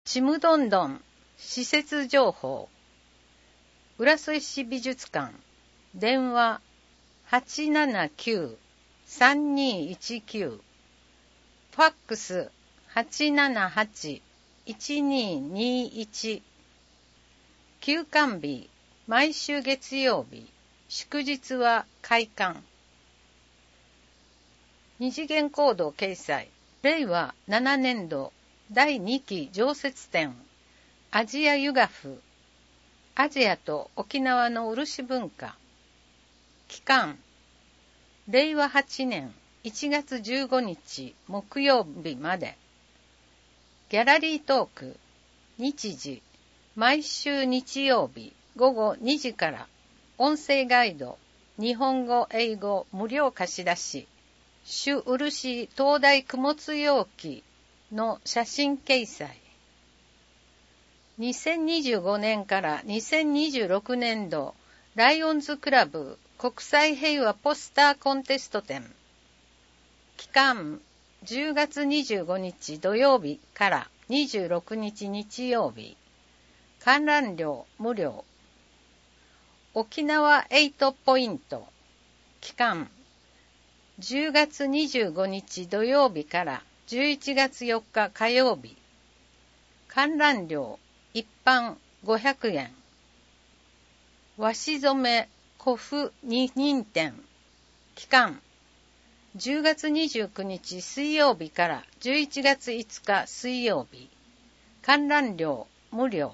ちむどんどん施設情報浦添市美術館電話 879-3219 ファックス 878-1221 休館日毎週月曜日祝日は開館二次元コード掲載令和7年度第2期常設展アジアユガフアジアと沖縄の漆文化期間令和8年1月15日木曜日までギャラリートーク日時毎週日曜日午後2時から音声ガイド日本語英語無料貸し出し朱漆灯台供物容器の写真掲載2025年から2026年度ライオンズクラブ国際平和ポスターコンテスト展期間10月25日土曜日から26日日曜日観覧料無料沖縄8ポイント期間10月25日土曜日から11月4日火曜日観覧料一般500円和紙染め古布二人展期間10月29日水曜日から11月5日水曜日観覧料無料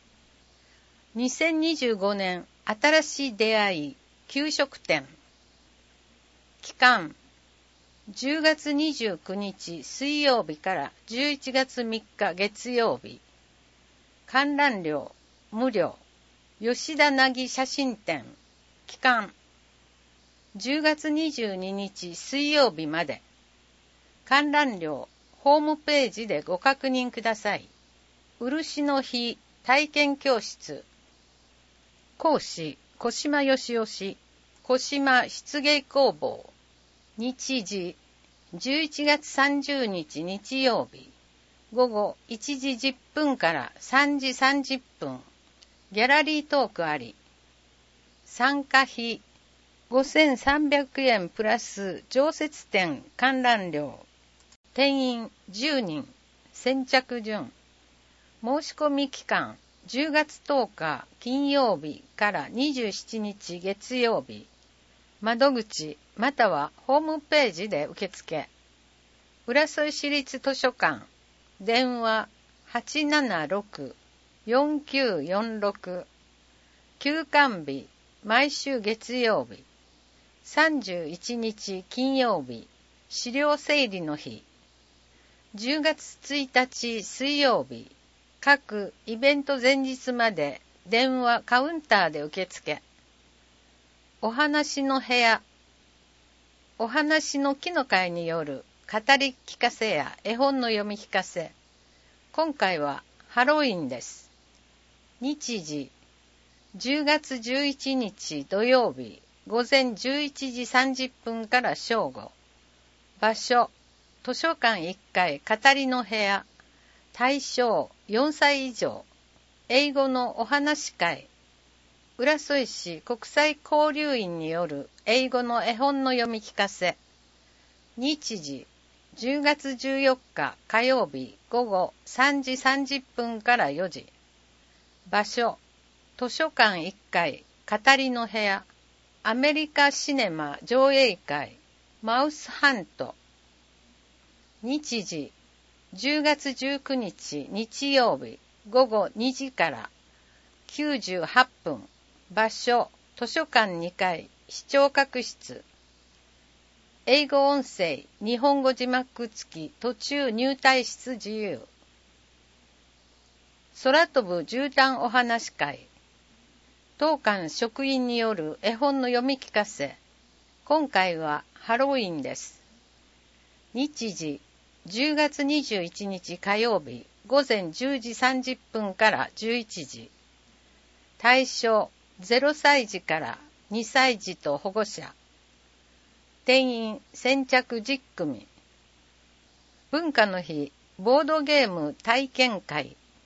2025年新しい出会い給食展期間10月29日水曜日から11月3日月曜日観覧料無料吉田凪写真展期間10月22日水曜日まで観覧料ホームページでご確認ください漆の日体験教室講師小島よしお氏小島漆芸工房日時11月30日日曜日午後1時10分から3時30分ギャラリートークあり参加費5300円プラス常設展観覧料定員10人先着順申し込み期間10月10日金曜日から27日月曜日窓口またはホームページで受付浦添市立図書館電話 876-4946 休館日毎週月曜日31日金曜日資料整理の日10月1日水曜日各イベント前日まで電話カウンターで受付お話の部屋お話の木の会による語り聞かせや絵本の読み聞かせ今回はハロウィンです日時10月11日土曜日午前11時30分から正午場所図書館1階語りの部屋対象4歳以上英語のお話会浦添市国際交流員による英語の絵本の読み聞かせ日時10月14日火曜日午後3時30分から4時場所図書館1階語りの部屋アメリカシネマ上映会マウスハント日時10月19日日曜日午後2時から98分場所図書館2階視聴覚室英語音声日本語字幕付き途中入退室自由空飛ぶ絨毯お話会当館職員による絵本の読み聞かせ今回はハロウィンです日時10月21日火曜日午前10時30分から11時対象0歳児から2歳児と保護者定員先着10組文化の日ボードゲーム体験会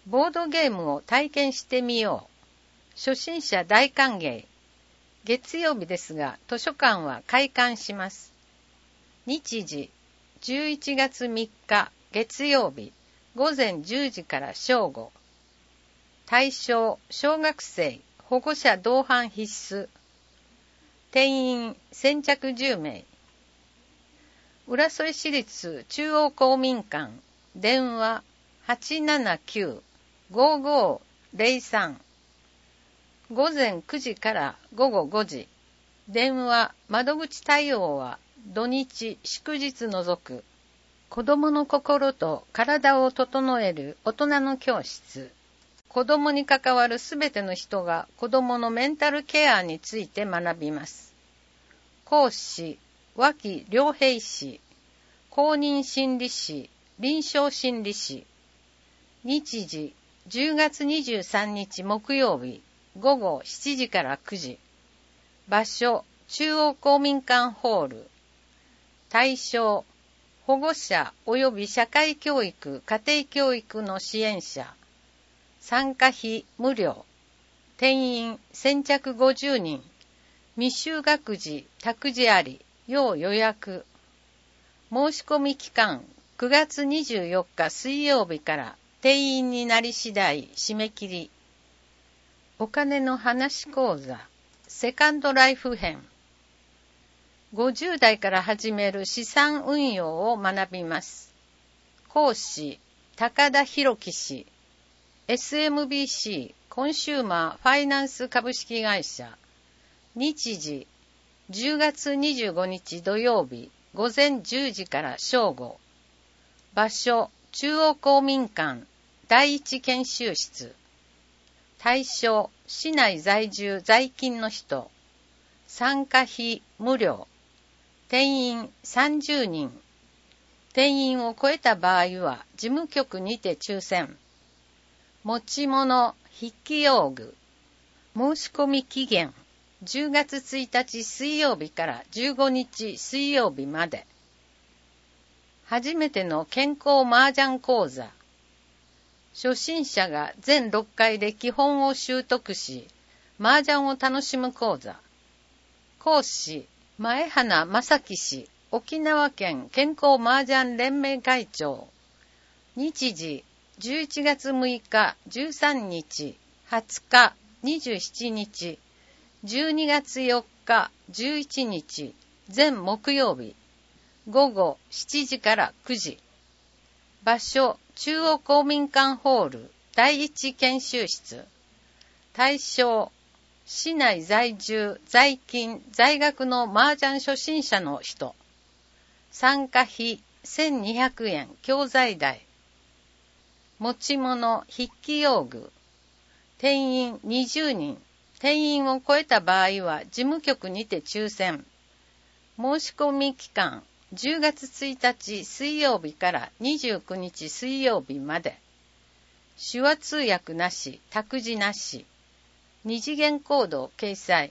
ボードゲームを体験してみよう。初心者大歓迎。月曜日ですが、図書館は開館します。日時、11月3日月曜日、午前10時から正午。対象、小学生、保護者同伴必須。定員、先着10名。浦添市立中央公民館、電話、879-5503。午前9時から午後5時。電話、窓口対応は土日、祝日除く。子供の心と体を整える大人の教室。子供に関わるすべての人が子供のメンタルケアについて学びます。講師、脇良平氏、公認心理師、臨床心理師。日時、10月23日木曜日、午後7時から9時。場所、中央公民館ホール。対象、保護者及び社会教育、家庭教育の支援者。参加費無料。定員先着50人。未就学児、託児あり、要予約。申し込み期間、9月24日水曜日から定員になり次第締め切り。お金の話講座、セカンドライフ編。50代から始める資産運用を学びます。講師、高田博樹氏。SMBC コンシューマーファイナンス株式会社。日時、10月25日土曜日、午前10時から正午。場所、中央公民館、第一研修室。対象、市内在住在勤の人。参加費無料。定員30人。定員を超えた場合は事務局にて抽選。持ち物、筆記用具。申し込み期限、10月1日水曜日から15日水曜日まで。初めての健康麻雀講座。初心者が全6回で基本を習得し、麻雀を楽しむ講座。講師、前花正樹氏、沖縄県健康麻雀連盟会長。日時、11月6日、13日、20日、27日、12月4日、11日、全木曜日、午後7時から9時。場所、中央公民館ホール、第一研修室。対象、市内在住、在勤、在学の麻雀初心者の人。参加費1200円、教材代。持ち物、筆記用具。定員20人。定員を超えた場合は事務局にて抽選。申し込み期間、10月1日水曜日から29日水曜日まで。手話通訳なし、託児なし。二次元コード掲載。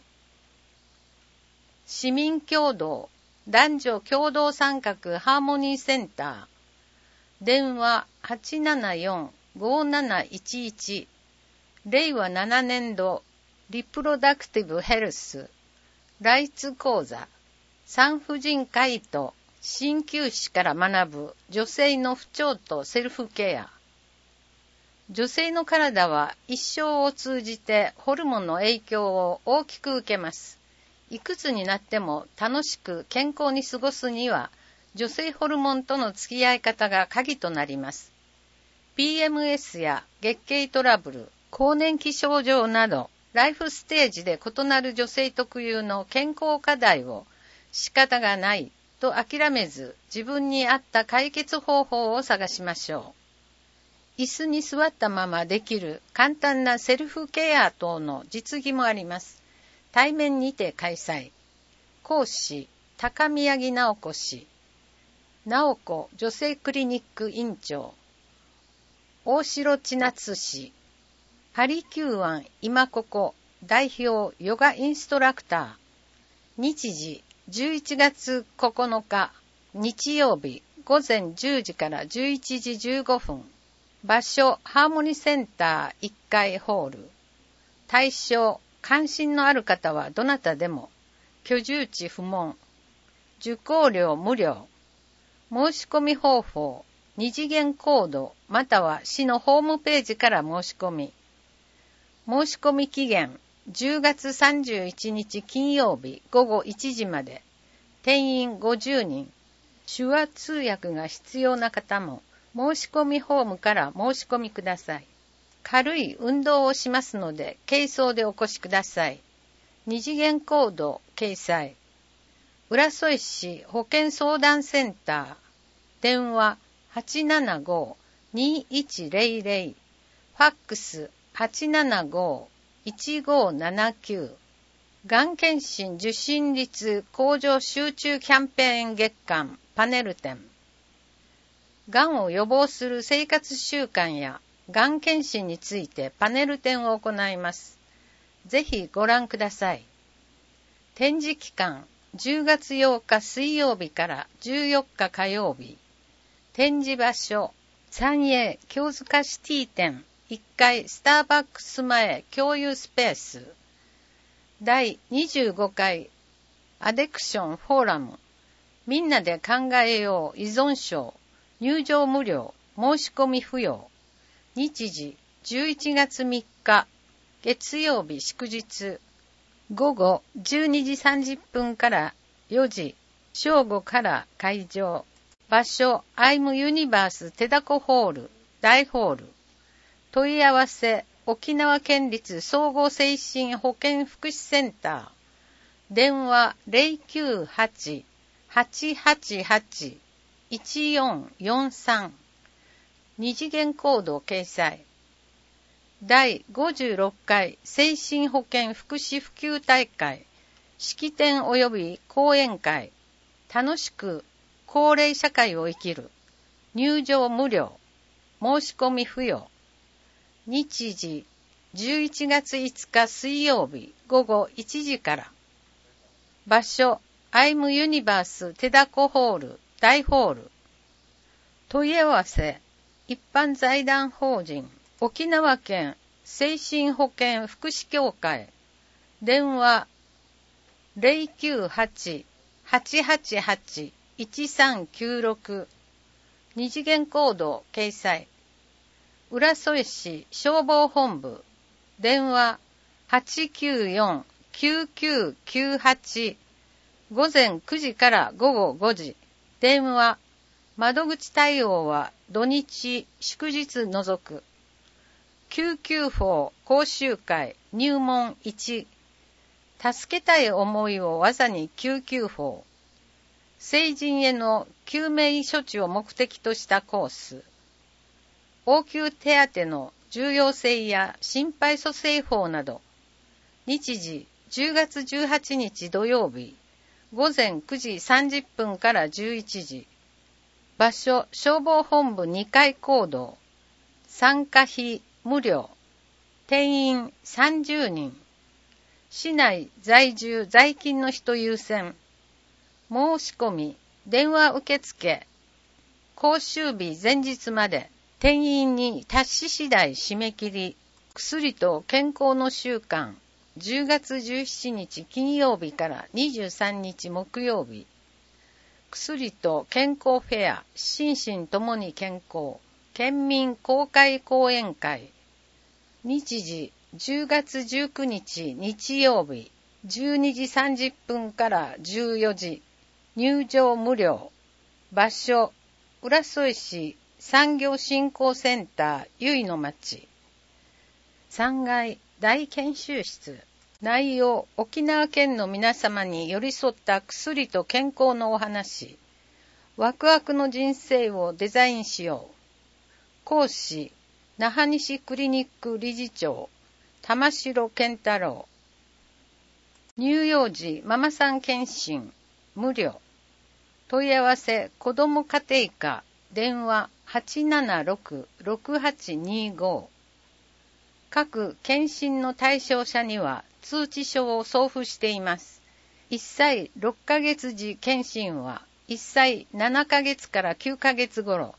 市民共同、男女共同参画ハーモニーセンター。電話 874-5711。令和7年度リプロダクティブヘルス。ライツ講座。産婦人科医と鍼灸師から学ぶ女性の不調とセルフケア。女性の体は一生を通じてホルモンの影響を大きく受けます。いくつになっても楽しく健康に過ごすには、女性ホルモンとの付き合い方が鍵となります。PMS や月経トラブル、更年期症状など、ライフステージで異なる女性特有の健康課題を仕方がないと諦めず、自分に合った解決方法を探しましょう。椅子に座ったままできる簡単なセルフケア等の実技もあります。対面にて開催。講師、高宮城直子氏。直子女性クリニック院長。大城千夏氏。パリキューワン今ここ代表ヨガインストラクター。日時11月9日日曜日午前10時から11時15分。 場所ハーモニーセンター1階ホール。対象関心のある方はどなたでも。居住地不問。受講料無料。申し込み方法二次元コードまたは市のホームページから申し込み。申し込み期限10月31日金曜日午後1時まで。定員50人。手話通訳が必要な方も申し込みフォームから申し込みください。軽い運動をしますので軽装でお越しください。二次元コード掲載。浦添市保健相談センター。電話 875-2100。ファックス 875-1579。がん検診受診率向上集中キャンペーン月間パネル展。がんを予防する生活習慣やがん検診についてパネル展を行います。ぜひご覧ください。展示期間10月8日水曜日から14日火曜日。展示場所三栄京塚シティ店1階スターバックス前共有スペース。第25回アデクションフォーラム。みんなで考えよう依存症。入場無料。申し込み不要。日時11月3日月曜日祝日。午後12時30分から4時。正午から会場。場所アイムユニバース手だこホール大ホール。問い合わせ沖縄県立総合精神保健福祉センター。電話 098-888-1443。二次元コード掲載。第56回精神保健福祉普及大会式典及び講演会。楽しく高齢社会を生きる。入場無料。申し込み不要。日時11月5日水曜日午後1時から。場所アイムユニバース手だこホール大ホール。問い合わせ一般財団法人沖縄県精神保健福祉協会。電話 098-888-1396。二次元コード掲載。浦添市消防本部。電話 894-9998。午前9時から午後5時。電話。窓口対応は土日祝日除く。救急法講習会入門1。助けたい思いを技に救急法。成人への救命処置を目的としたコース。応急手当の重要性や心肺蘇生法など。日時10月18日土曜日午前9時30分から11時。場所消防本部2階講堂。参加費無料。定員30人。市内在住在勤の人優先。申し込み電話受付。講習日前日まで。定員に達し次第締め切り。薬と健康の習慣。10月17日金曜日から23日木曜日。薬と健康フェア。心身ともに健康。県民公開講演会。日時10月19日日曜日12時30分から14時。入場無料。場所浦添市産業振興センターゆいの町。3階大研修室。内容沖縄県の皆様に寄り添った薬と健康のお話。ワクワクの人生をデザインしよう。講師那覇西クリニック理事長玉城健太郎。乳幼児ママさん検診無料。問い合わせ子ども家庭科。電話 876-6825。各検診の対象者には通知書を送付しています。1歳6ヶ月時検診は1歳7ヶ月から9ヶ月頃。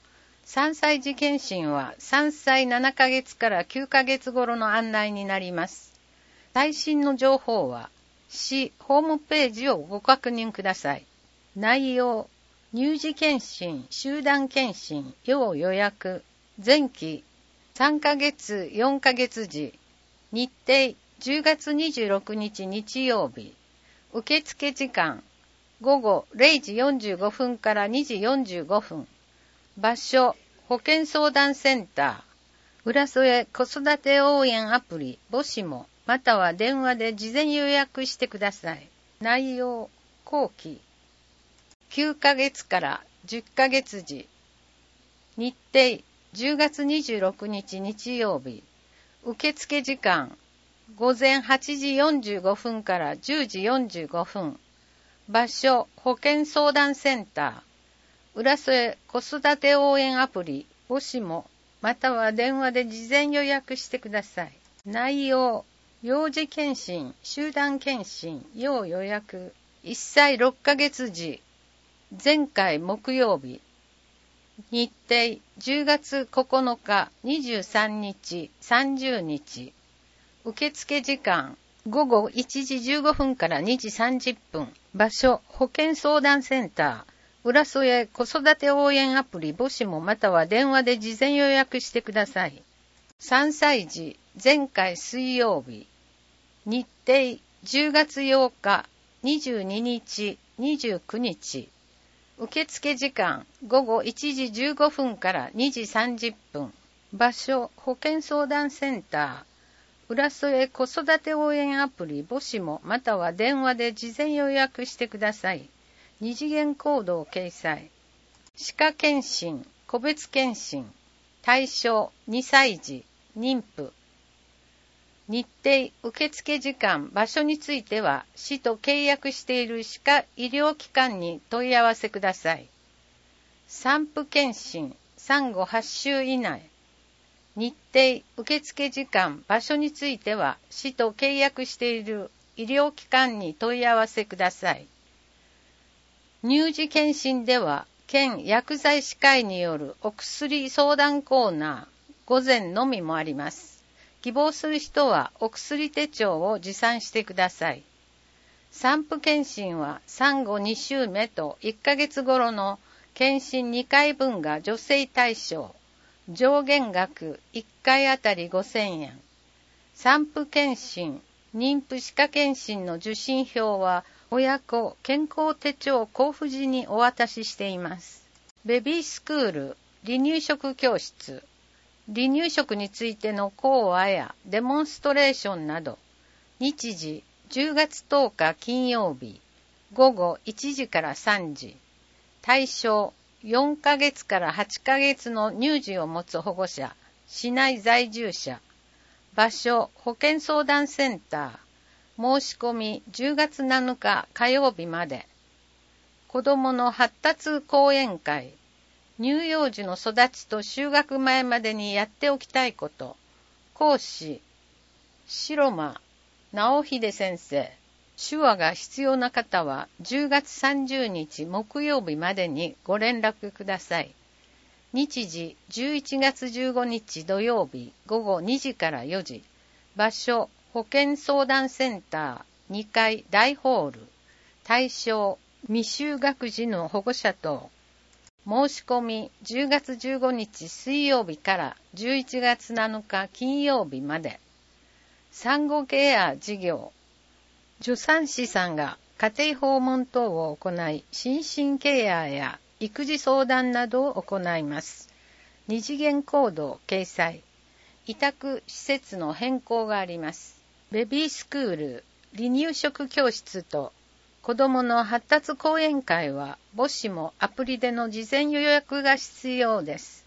3歳児検診は3歳7ヶ月から9ヶ月頃の案内になります。最新の情報は市ホームページをご確認ください。内容、乳児検診、集団検診、要予約、前期、3ヶ月、4ヶ月時、日程、10月26日日曜日、受付時間、午後0時45分から2時45分、場所、保健相談センター、浦添子育て応援アプリ、母子も、または電話で事前予約してください。内容、後期、9ヶ月から10ヶ月時、日程、10月26日日曜日、受付時間、午前8時45分から10時45分、場所、保健相談センター、浦添子育て応援アプリ、母子も、または電話で事前予約してください。内容、幼児検診、集団検診、要予約、1歳6ヶ月時、前回木曜日、日程、10月9日、23日、30日、受付時間、午後1時15分から2時30分、場所、保健相談センター、浦添子育て応援アプリ母子もまたは電話で事前予約してください。3歳児、前回水曜日、日程、10月8日、22日、29日、受付時間、午後1時15分から2時30分、場所、保健相談センター、浦添子育て応援アプリ母子もまたは電話で事前予約してください。二次元コードを掲載。歯科検診、個別検診、対象2歳児、妊婦。日程、受付時間、場所については市と契約している歯科医療機関に問い合わせください。産婦検診、産後8週以内。日程、受付時間、場所については市と契約している医療機関に問い合わせください。乳児検診では県薬剤師会によるお薬相談コーナー、午前のみもあります。希望する人はお薬手帳を持参してください。産婦検診は産後2週目と1ヶ月頃の検診2回分が助成対象。上限額1回あたり5000円。産婦検診、妊婦歯科検診の受診票は親子健康手帳交付時にお渡ししています。ベビースクール、離乳食教室、離乳食についての講話やデモンストレーションなど、日時10月10日金曜日、午後1時から3時、対象4ヶ月から8ヶ月の乳児を持つ保護者、市内在住者、場所保健相談センター、申し込み10月7日火曜日まで、子どもの発達講演会、乳幼児の育ちと就学前までにやっておきたいこと。講師、白間直秀先生。手話が必要な方は10月30日木曜日までにご連絡ください。日時11月15日土曜日午後2時から4時。場所、保健相談センター2階大ホール。対象、未就学児の保護者等。申し込み10月15日水曜日から11月7日金曜日まで。産後ケア事業。助産師さんが家庭訪問等を行い、心身ケアや育児相談などを行います。二次元コードを掲載。委託施設の変更があります。ベビースクール、離乳食教室と子どもの発達講演会は母子もアプリでの事前予約が必要です。